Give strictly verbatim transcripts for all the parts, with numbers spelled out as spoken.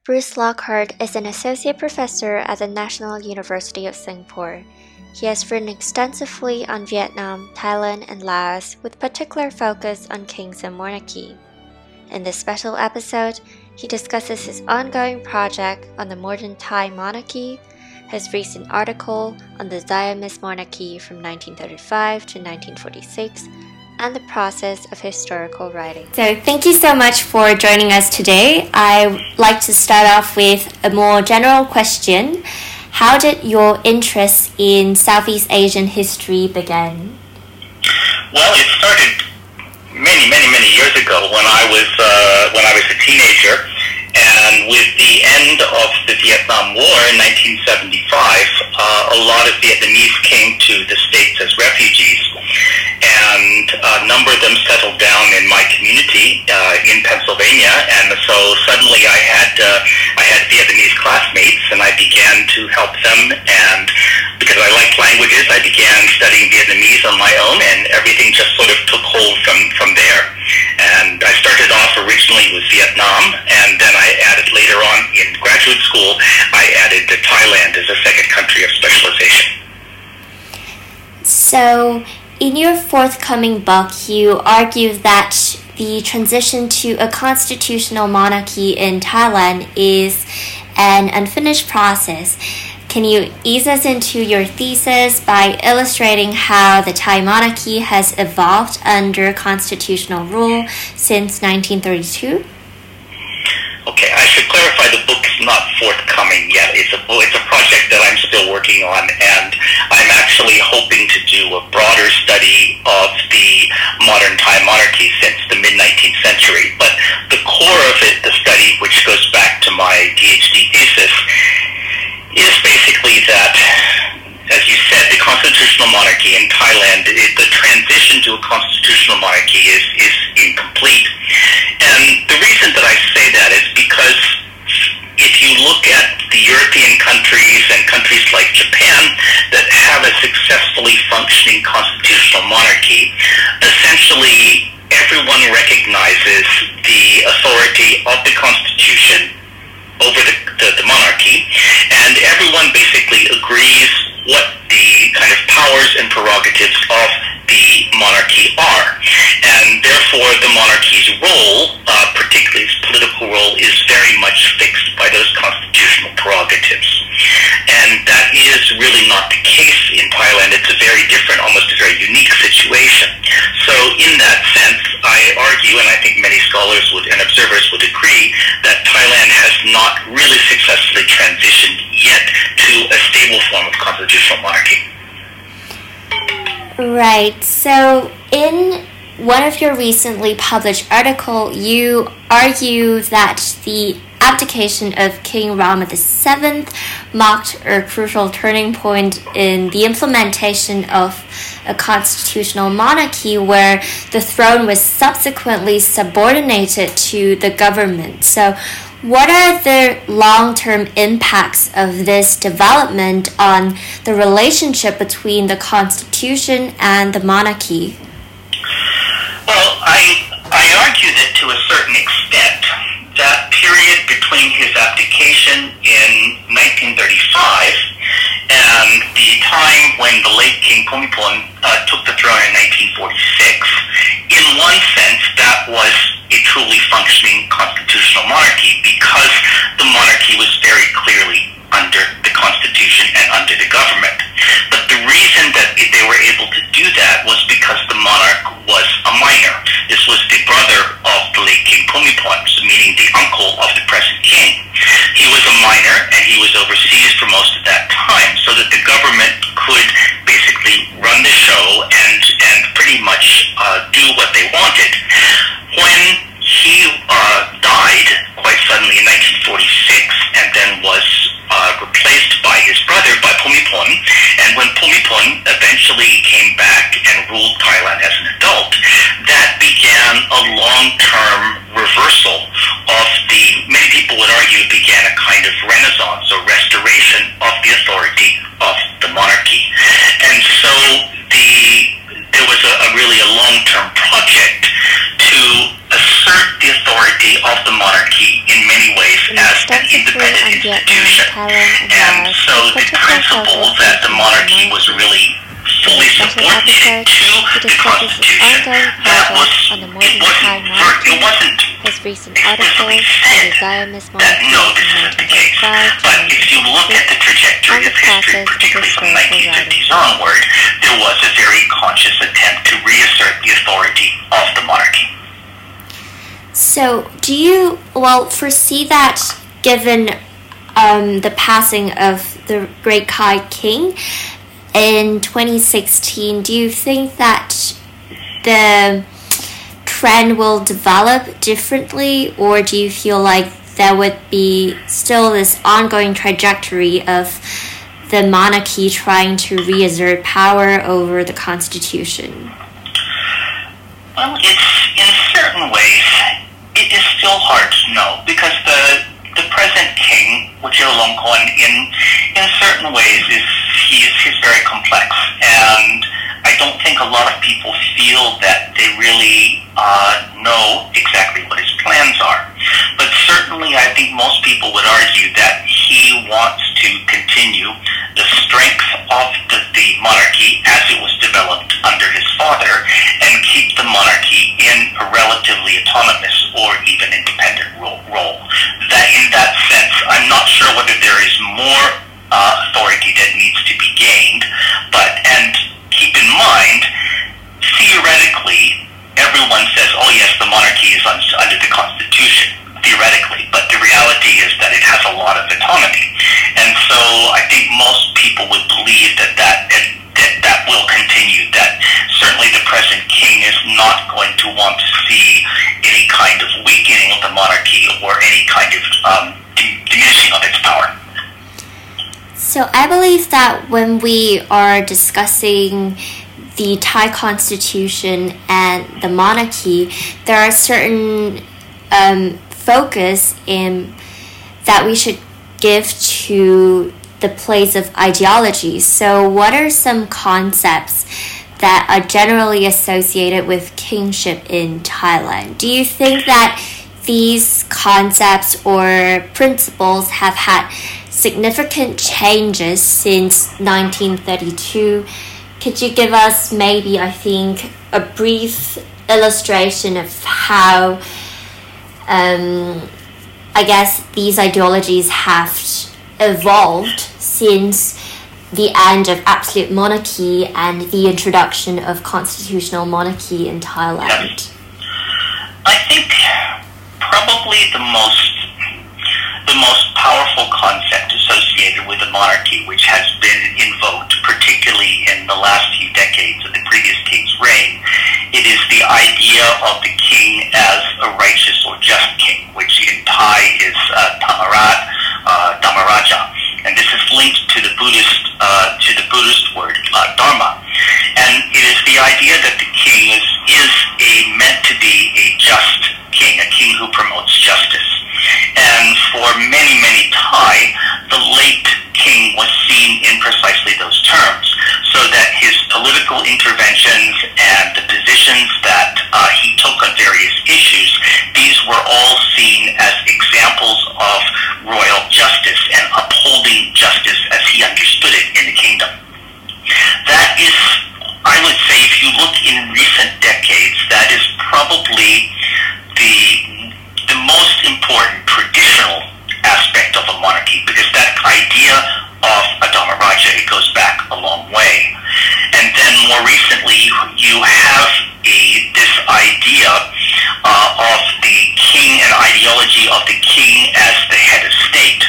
Bruce Lockhart is an associate professor at the National University of Singapore. He has written extensively on Vietnam, Thailand, and Laos with particular focus on kings and monarchy. In this special episode, he discusses his ongoing project on the modern Thai monarchy, his recent article on the Siamese monarchy from nineteen thirty-five to nineteen forty-six, and the process of historical writing. So thank you so much for joining us today. I'd like to start off with a more general question. How did your interest in Southeast Asian history begin? Well, it started many, many, many years ago when I was uh, when I was a teenager, and with the end of the Vietnam War in nineteen seventy-five, uh, a lot of Vietnamese came to the States as refugees, and a number of them settled down in my community uh, in Pennsylvania, and so suddenly I had uh, I had Vietnamese classmates, and I began to help them, and because I liked languages, I began studying Vietnamese on my own, and everything just sort of took hold from, from there. And I started off originally with Vietnam, and then I added later on in graduate school, I added to Thailand as a second country of specialization. So, in your forthcoming book, you argue that the transition to a constitutional monarchy in Thailand is an unfinished process. Can you ease us into your thesis by illustrating how the Thai monarchy has evolved under constitutional rule since nineteen thirty-two? Okay, I should clarify the book is not forthcoming yet. It's a it's a project that I'm still working on, and I'm actually hoping to do a broader study of the modern Thai monarchy since the mid-nineteenth century. But the core of it, the study, which goes back to my PhD thesis, is basically that, as you said, the constitutional monarchy in Thailand, it, the transition to a constitutional monarchy is, is incomplete. And the reason that I say that is because if you look at the European countries and countries like Japan that have a successfully functioning constitutional monarchy, essentially everyone recognizes the authority of the Constitution over the, the, the monarchy, and everyone basically agrees what the kind of powers and prerogatives of the monarchy are. And therefore the monarchy's role, uh, particularly its political role, is very much fixed by those constitutional prerogatives. And that is really not the case in Thailand. It's a very different, almost a very unique situation. So in that sense, I argue, and I think many scholars would and observers would agree, that Thailand has not really successfully transitioned yet to a stable form of constitutional monarchy. Right. So in one of your recently published articles, you argue that the abdication of King Rama the seventh marked a crucial turning point in the implementation of a constitutional monarchy where the throne was subsequently subordinated to the government. So what are the long-term impacts of this development on the relationship between the constitution and the monarchy? Well, I, I argue that to a certain extent, that period between his abdication in nineteen thirty-five and the time when the late King Bhumibol uh, took the throne in nineteen forty-six, in one sense, that was a truly functioning constitutional monarchy because the monarchy was very clearly under the Constitution and under the government. But the reason that they were able to do that was because the monarch was a minor. This was the brother of the late King Bhumibol, meaning the uncle of the present king. He was a minor, and he was overseas for most of that time, so that the government could basically run the show and, and pretty much uh, do what they wanted. When he uh, died quite suddenly in nineteen forty-six and then was uh, replaced by his brother, by Bhumibol, and when Bhumibol eventually came back and ruled Thailand as an adult, that began a long-term reversal of the, many people would argue, began a kind of renaissance or restoration of the authority of the monarchy. extensively on Vietnam, Thailand, and And Laos, so with the particular principle focus that the on monarchy was really fully special subordinated episode, to he the discusses his Constitution, ongoing that was, project on the it Modern Thai wasn't, monarchy, it wasn't his recent explicitly article, said The Zionist that Monarchy no, in this isn't the case. nineteen thirty-five to But if you look at the nineteen sixty, trajectory and of the history, process of particularly from historical nineteen writing. fifties onward, there was a very conscious attempt to reassert the authority of the monarchy. So, do you, well, foresee that given um, the passing of the great Kai King in twenty sixteen, do you think that the trend will develop differently, or do you feel like there would be still this ongoing trajectory of the monarchy trying to reassert power over the constitution? Well, it's in certain ways, it is still hard to know because the the present king, Vajiralongkorn, in in certain ways is he's he's very complex, and I don't think a lot of people feel that they really uh, know exactly what his plans are. But certainly, I think most people would argue that he wants to continue the strength of the, the monarchy as it was developed under his father, and keep the monarchy in a relatively autonomous or even independent role. role. That in that sense, I'm not sure whether there is more uh, authority that needs to be gained, but and keep in mind, theoretically, everyone says, oh yes, the monarchy is un- under the Constitution, theoretically, but the reality is that it has a lot of autonomy. And so I think most people would believe that that, that, that will continue, that certainly the present king is not going to want to see any kind of weakening of the monarchy or any kind of um, d- diminishing of its power. So I believe that when we are discussing the Thai constitution and the monarchy, there are certain um, focus in that we should give to the place of ideology. So what are some concepts that are generally associated with kingship in Thailand? Do you think that these concepts or principles have had significant changes since nineteen thirty-two? Could you give us maybe, I think, a brief illustration of how, um, I guess, these ideologies have evolved since the end of absolute monarchy and the introduction of constitutional monarchy in Thailand? I think probably the most the most powerful concept associated with the monarchy, which has been invoked particularly in the last few decades of the previous king's reign, it is the idea of the king as a righteous or just king, which in Thai is uh, Thamarat, uh, Dhamaraja, and this is linked to the Buddhist uh, to the Buddhist word uh, Dharma, and it is the idea that the king is is a meant to be a just king, a king who promotes justice. And for many, many Thai, the late king was seen in precisely those terms, so that his political interventions and the positions that uh, he took on various issues, these were all seen as examples of royal justice and upholding justice as he understood it in the kingdom. That is, I would say, if you look in recent decades, that is probably the the most important traditional aspect of a monarchy, because that idea of a Dhamaraja, it goes back a long way. And then more recently, you have a this idea uh, of the king and ideology of the king as the head of state.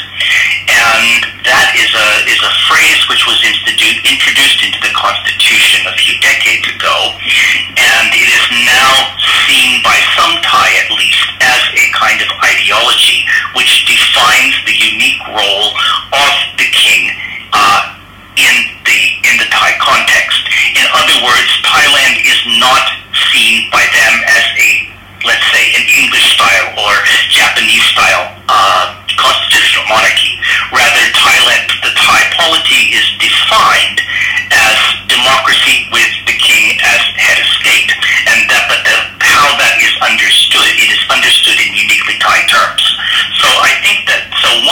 And that is a is a phrase which was institute, introduced into the Constitution a few decades ago, and it is now seen by some Thai at least as a kind of ideology which defines the unique role of the king uh, in the in the Thai context. In other words, Thailand is not seen by them as a, let's say, an English style or Japanese style uh, constitutional monarchy. Rather, Thailand, the Thai polity is defined as democracy with the king as head of state, and that, but the, how that is understood, it is understood in uniquely Thai terms. So I think that, so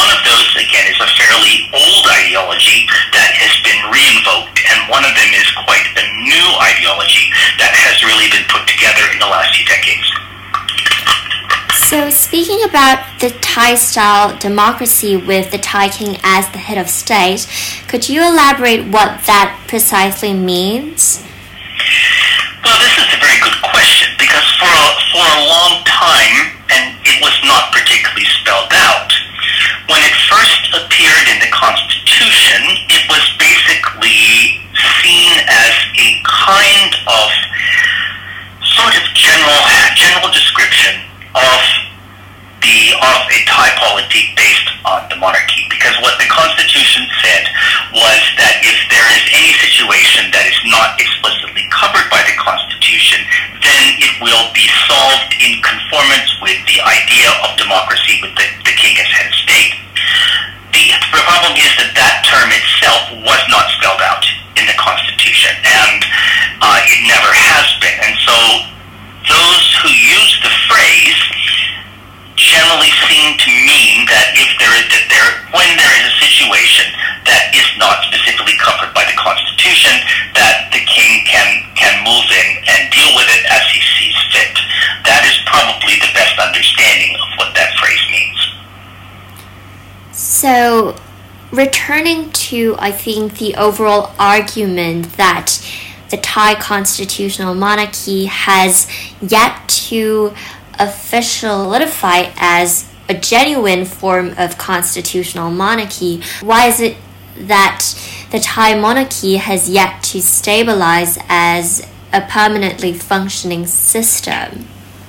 very old ideology that has been reinvoked, and one of them is quite a new ideology that has really been put together in the last few decades. So speaking about the Thai-style democracy with the Thai king as the head of state, could you elaborate what that precisely means? Well, this is a very good question, because for a, for a long time, and it was not particularly spelled out, when it first appeared in the Constitution, it was basically seen as a kind of sort of general general description of the of a Thai polity based on the monarchy. Because what the Constitution said was that if there is any situation that is not explicitly covered by the Constitution, then it will be solved in conformance with the idea of democracy with the, the king as head of state. The problem is that that term itself was not spelled out in the Constitution, and uh, it never has been. And so those who use the phrase generally seem to mean that if there is that there when there is a situation that is not specifically covered by the Constitution, that the king can can move in and deal with it as he sees fit. That is probably the best understanding of what that phrase means. So, returning to, I think, the overall argument that the Thai constitutional monarchy has yet to officially solidify as a genuine form of constitutional monarchy, why is it that the Thai monarchy has yet to stabilize as a permanently functioning system?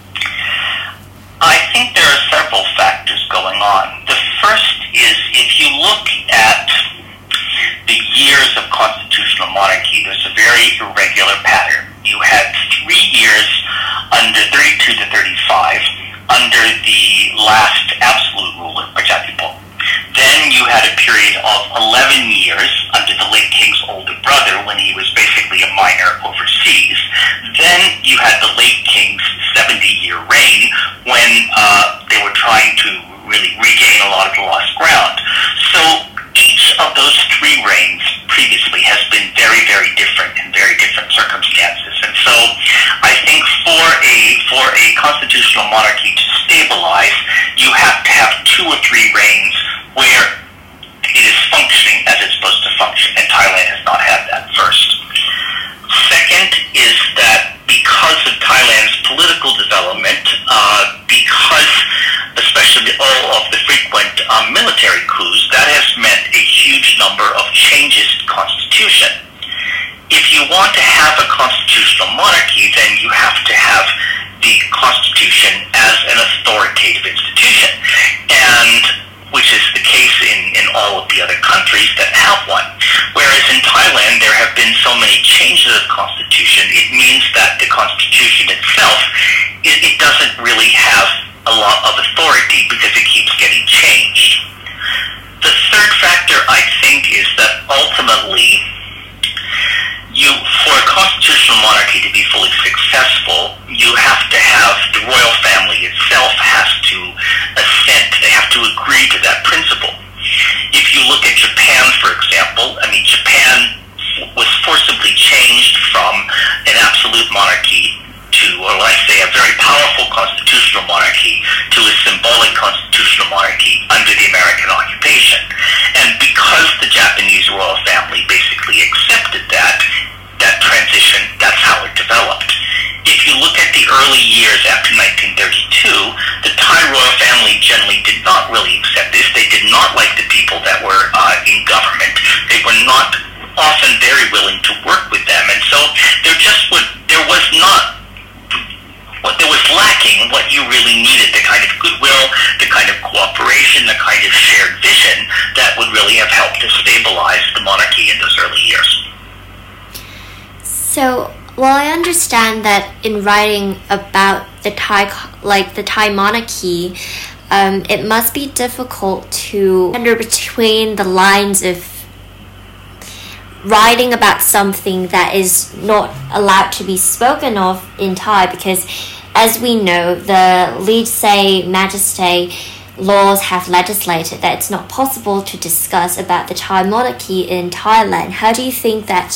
I think there are several factors going on. The first is, if you look at the years of constitutional monarchy, there's a very irregular pattern. You had three years under thirty-two to thirty-five under the last absolute ruler, Prajapati. Then you had a period of eleven years under the late king's older brother when he was basically a minor overseas. Then you had the late king's seventy-year reign when uh, they were trying to really regain a lot of the lost ground. So each of those three reigns previously has been very, very different in very different circumstances. And so I think for a for a constitutional monarchy to stabilize, you have to have two or three reigns where it is functioning as it's supposed to function, and Thailand has not had that first. Second is that because of Thailand's political development, uh, because especially all of the frequent um, military coups, that has meant a huge number of changes to the constitution. If you want to have a constitutional monarchy, then you have to have the constitution as an authoritative institution, and which is the case in, in all of the other countries that have one. Whereas in Thailand, there have been so many changes of the constitution, it means that the constitution itself, it, it doesn't really have a lot of authority because it keeps getting changed. The third factor, I think, is that ultimately, you, for a constitutional monarchy to be fully successful, you have to have the royal family itself has to assent, they have to agree to that principle. If you look at Japan, for example, I mean, Japan was forcibly changed from an absolute monarchy to, or let's say, a very powerful constitutional monarchy to a symbolic constitutional monarchy under the American occupation. And because the Japanese royal family basically accepted that, that transition, that's how it developed. If you look at the early years after nineteen thirty-two, the Thai royal family generally did not really accept this. They did not like the people that were uh, in government. They were not often very willing to work with them. And so there just would, there was not what there was lacking, what you really needed, the kind of goodwill, the kind of cooperation, the kind of shared vision that would really have helped to stabilize the monarchy in those early years. So, well, I understand that in writing about the Thai, like the Thai monarchy, um, it must be difficult to under between the lines of writing about something that is not allowed to be spoken of in Thai, because as we know, the Lise Majesté laws have legislated that it's not possible to discuss about the Thai monarchy in Thailand. How do you think that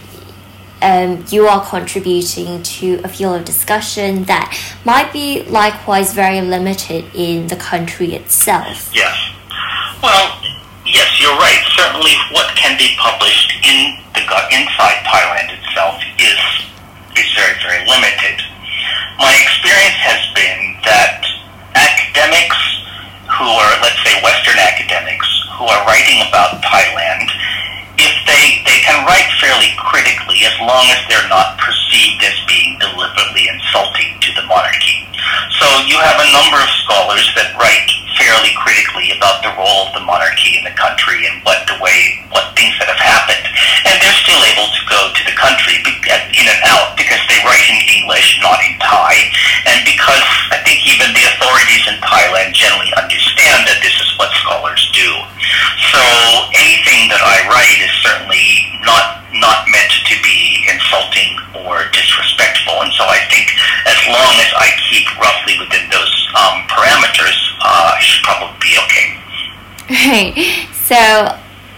um, you are contributing to a field of discussion that might be likewise very limited in the country itself? Yes. Well, yes, you're right. Certainly what can be published in the inside Thailand itself is is very, very limited. My experience has been that academics who are, let's say, Western academics who are writing about Thailand, if they, they can write fairly critically as long as they're not perceived as being deliberately insulting to the monarchy. So you have a number of scholars that write fairly critically about the role of the monarchy in the country and what the way, what things that have happened. And they're still able to go to the country in and out because they write in English, not in Thai. And because I think even the authorities in Thailand generally understand that this is what scholars do. So anything that I write is certainly not not meant to be insulting or disrespectful. And so I think as long as I keep roughly within those um, parameters, uh, I should probably be okay. Right. So,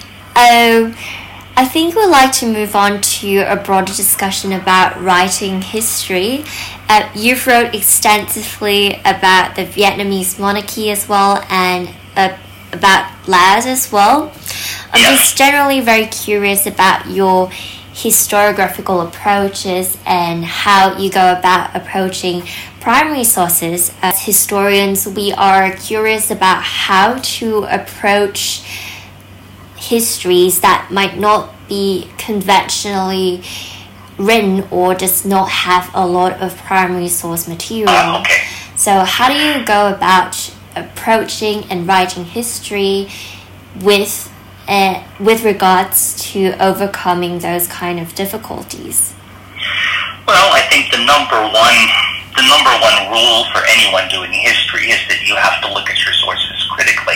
um, I think we'd like to move on to a broader discussion about writing history. Uh, you've wrote extensively about the Vietnamese monarchy as well, and uh, about Laos as well. I'm Yeah. just generally very curious about your historiographical approaches and how you go about approaching primary sources. As historians, we are curious about how to approach histories that might not be conventionally written or does not have a lot of primary source material. Uh, okay. So how do you go about approaching and writing history with uh, with regards to overcoming those kind of difficulties? Well, I think the number one the number one rule for anyone doing history is that you have to look at your sources critically,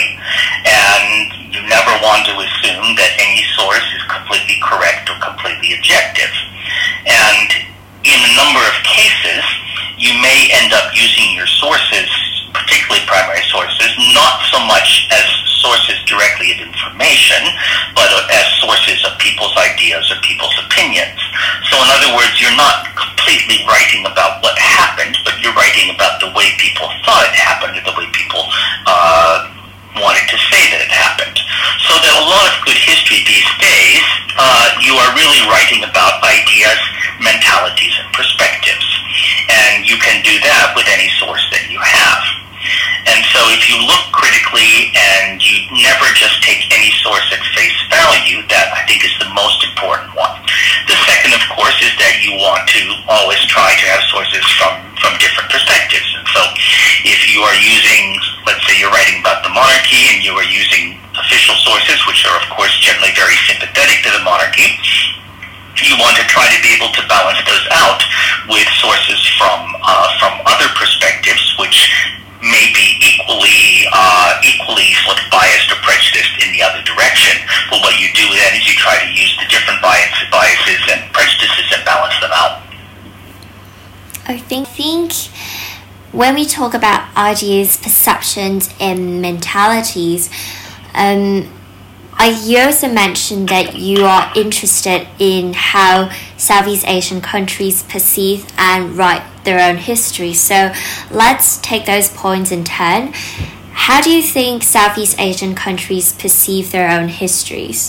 and you never want to assume that any source is completely correct or completely objective. And in a number of cases, you may end up using your sources, particularly primary sources, not so much as sources directly of information, but as sources of people's ideas or people's opinions. So in other words, you're not completely writing about what happened, but you're writing about the way people thought it happened or the way people uh, wanted to say that it happened. So that a lot of good history these days, uh, you are really writing about ideas, mentalities, and perspectives. And you can do that with any source that you have. And so if you look critically and you never just take any source at face value, that I think is the most important one. The second, of course, is that you want to always try to have sources from, from different perspectives. And so if you are using, let's say you're writing about the monarchy and you are using official sources, which are, of course, generally very sympathetic to the monarchy, you want to try to be able to balance those out with sources from uh, from other perspectives, which may be equally uh, equally sort of biased or prejudiced in the other direction. But what you do then is you try to use the different bias, biases and prejudices and balance them out. I think, think when we talk about ideas, perceptions, and mentalities, um, I you also mentioned that you are interested in how Southeast Asian countries perceive and write their own history. So let's take those points in turn. How do you think Southeast Asian countries perceive their own histories?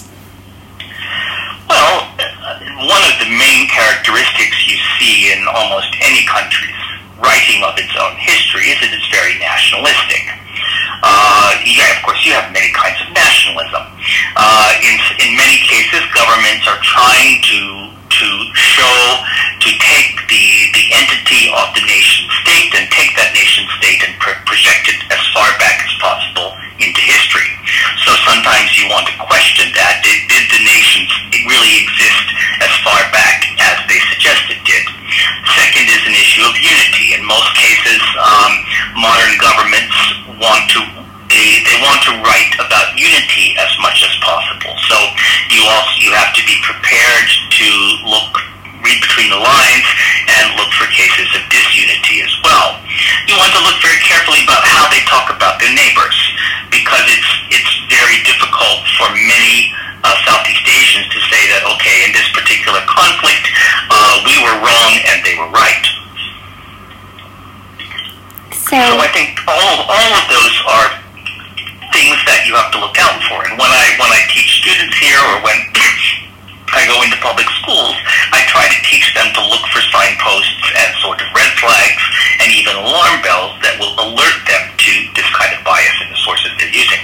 Well, one of the main characteristics you see in almost any country's writing of its own history is that it's very nationalistic. Uh, yeah, of course, you have many kinds of nationalism. Uh, in in many cases, governments are trying to to show, to take the the entity of the nation state and take that nation state and pro- project it as far back as possible into history. So sometimes you want to question that. Did, did the nations really exist as far back as they suggest it did? Second is an issue of unity. In most cases, um, modern governments want to They, they want to write about unity as much as possible. So you also you have to be prepared to look, read between the lines and look for cases of disunity as well. you want to look very carefully about how they talk about their neighbors, because it's it's very difficult for many uh, Southeast Asians to say that, okay, in this particular conflict, uh, we were wrong and they were right. So, so I think all all of those are things that you have to look out for. And when I when I teach students here, or when I go into public schools, I try to teach them to look for signposts and sort of red flags and even alarm bells that will alert them to this kind of bias in the sources they're using.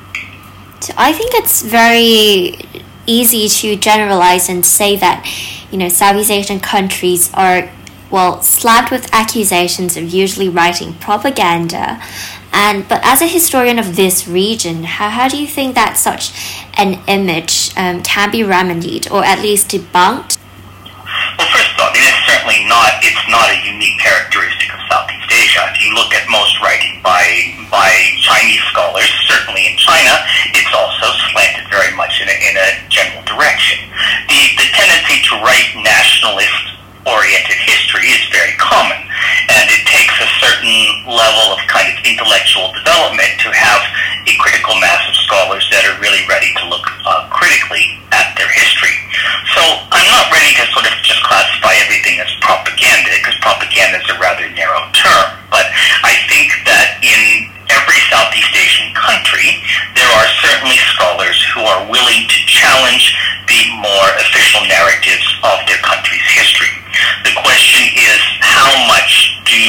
so I think it's very easy to generalize and say that, you know, Southeast Asian countries are, well, slapped with accusations of usually writing propaganda. And but as a historian of this region, how, how do you think that such an image um, can be remedied, or at least debunked? Well, first of all, I mean, it's certainly not, it's not a unique characteristic of Southeast Asia. If you look at most writing by by Chinese scholars, certainly in China, it's also slanted very much in a, in a general direction. The, the tendency to write nationalist-oriented history is very common, and it takes a certain level of kind of intellectual development to have a critical mass of scholars that are really ready to look uh, critically at their history. So I'm not ready to sort of just classify everything as propaganda, because propaganda is a rather narrow term. But I think that in every Southeast Asian country, there are certainly scholars who are willing to challenge the more official narratives of their country's history. The question is, how much do,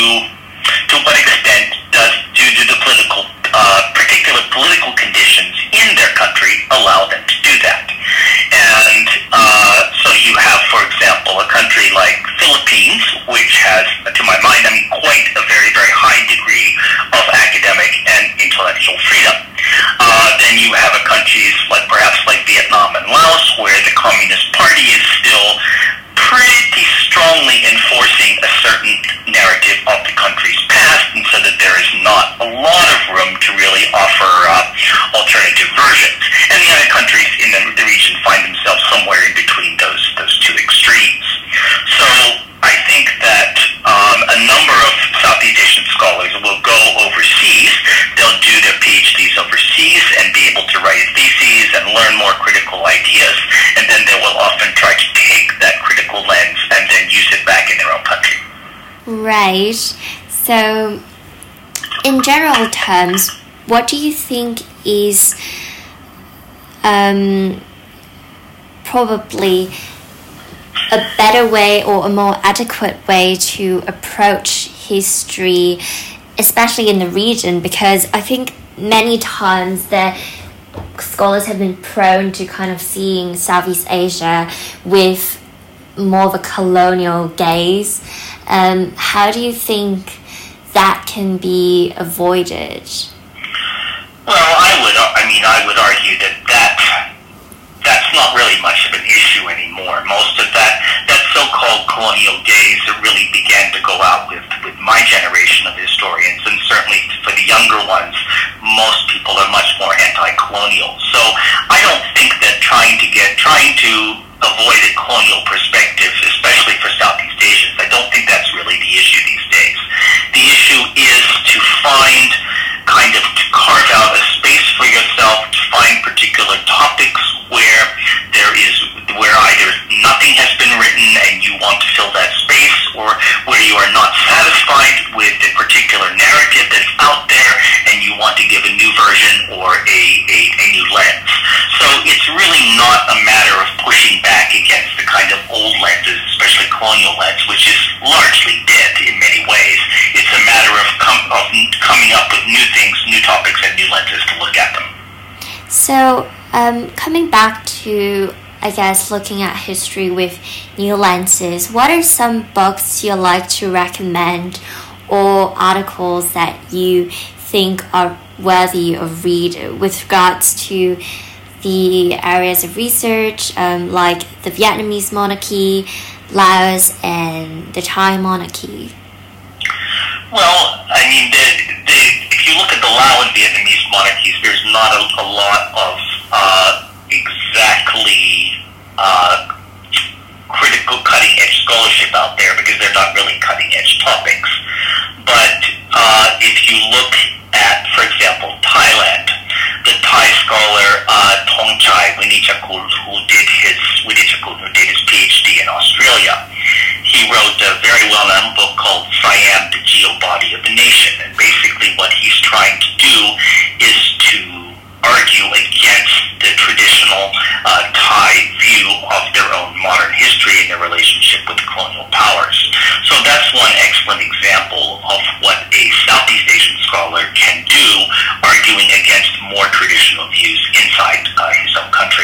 to what extent does, do, do the political, uh, particular political conditions in their country allow them to do that? And uh, so you have, for example, a country like Philippines, which has, to my mind, I mean, quite a very, very high degree of academic and intellectual freedom. Uh, then you have a countries like perhaps like Vietnam and Laos, where the Communist Party is still pretty strongly enforcing a certain narrative of the country's past, and so that there is not a lot of room to really offer uh, alternative versions. And the other countries in the, the region find themselves somewhere in between those those two extremes. So I think that um, a number of Southeast Asian scholars will go overseas. They'll do their PhDs overseas and be able to write theses and learn more critical ideas, and then they will often try to take that critical lens and then use it back in their own country. Right. So, in general terms, what do you think is um, probably a better way or a more adequate way to approach history, especially in the region? Because I think many times the scholars have been prone to kind of seeing Southeast Asia with more of a colonial gaze. Um, how do you think that can be avoided? Well, I would, I mean, I would argue that that that's not really much of an issue anymore. Most of that, that so-called colonial gaze that really began to go out with, with my generation of historians, and certainly for the younger ones, most people are much more anti-colonial. So I don't think that trying to get, trying to avoid a colonial perspective, especially for Southeast Asians, I don't think that's really the issue these days. The issue is to find, kind of to carve out a space for yourself, to find particular topics where there is, where either nothing has been written and you want to fill that space, or where you are not satisfied with the particular narrative that's out there and you want to give a new version or a, a, a new lens. So it's really not a matter of pushing back against the kind of old lenses, especially colonial lens, which is largely dead in many ways. It's a matter of, com- of coming up with new things, new topics, and new lenses to look at them. So, um, coming back to, I guess, looking at history with new lenses, what are some books you like to recommend or articles that you think are worthy of read with regards to the areas of research, um, like the Vietnamese monarchy, Laos, and the Thai monarchy? Well, I mean, the, the, if you look at the Lao and Vietnamese monarchies, there's not a, a lot of uh, exactly uh, critical cutting-edge scholarship out there, because they're not really cutting-edge topics. But uh, you look at, for example, Thailand, the Thai scholar uh, Thongchai Winichakul, who did his Winichakul, who did his PhD in Australia, he wrote a very well-known book called Siam, the Geobody of the Nation. And basically what he's trying to do is to argue against the traditional uh, Thai view of their own modern history and their relationship with the colonial powers. So that's one excellent example of what a Southeast Asian scholar can do, arguing against more traditional views inside uh, his own country.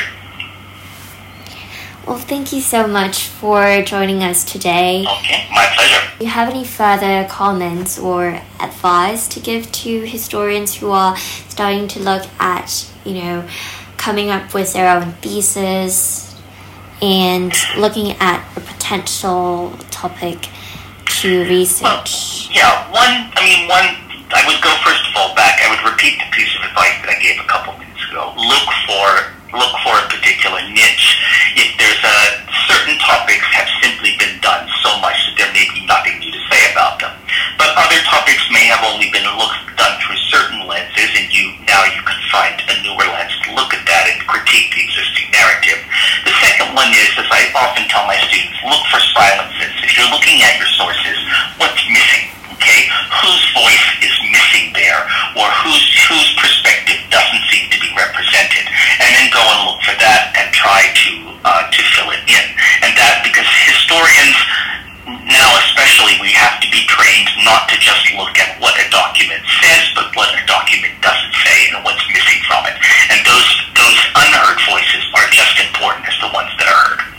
Well, thank you so much for joining us today. Okay, my pleasure. Do you have any further comments or advice to give to historians who are starting to look at, you know, coming up with their own thesis and looking at a potential topic to research? Well, yeah, one, I mean, one, I would go first of all back, I would repeat the piece of advice that I gave a couple minutes ago. Look for look for a particular niche. If there's a certain topics have simply been done so much that there may be nothing new to say about them. But other topics may have only been looked done through certain lenses, and you now you can find a newer lens to look at that and critique the existing narrative. The second one is, as I often tell my students, look for silences. If you're looking at your sources, what's missing? Okay? Whose voice is missing there, or whose whose perspective doesn't seem to be represented? And then go and look for that and try to uh, to fill it in. And that, because historians now especially, we have to be trained not to just look at what a document says, but what a document doesn't say and what's missing from it. And those those unheard voices are just important as the ones that are heard.